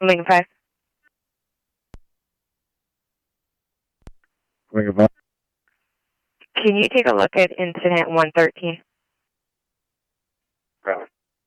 Lincoln 5. Lincoln 5. Can you take a look at incident 113? Yeah.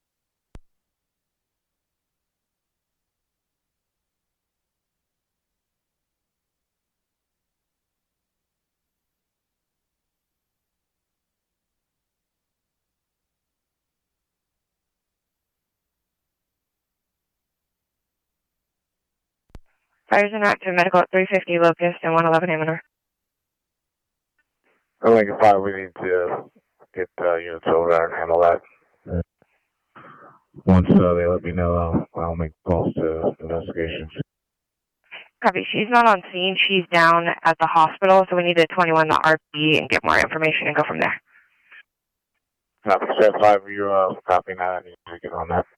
Fires an active medical at 350 Locust and 111 Amador. Lincoln 5, we need to get units over there and handle that. Once they let me know, I'll make calls to investigations. Copy. She's not on scene. She's down at the hospital, so we need to 21 the RP and get more information and go from there. Copy. 7-5, are you copying that? I need to get on that.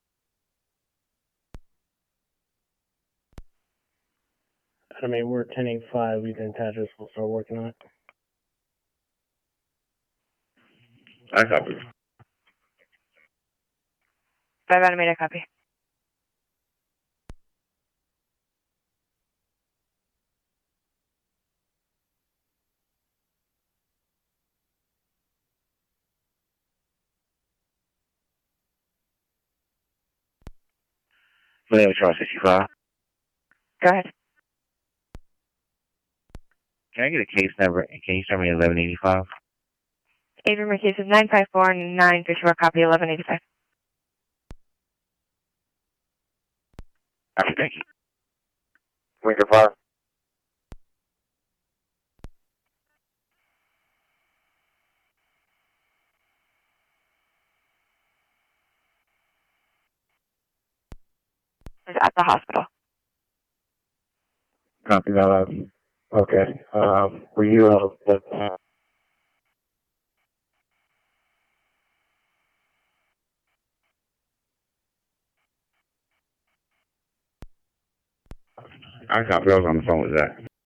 I mean, we're 10-8-5. We can attach this. We'll start working on it. I copy. 5 animated copy. Miami Charles 65. Go ahead. Can I get a case number and can you send me 1185? Adrian case is 954-954, copy 1185. Copy, thank you. Lincoln 5. Is at the hospital. Copy that. Okay. Were you I copy. I was on the phone with Zach.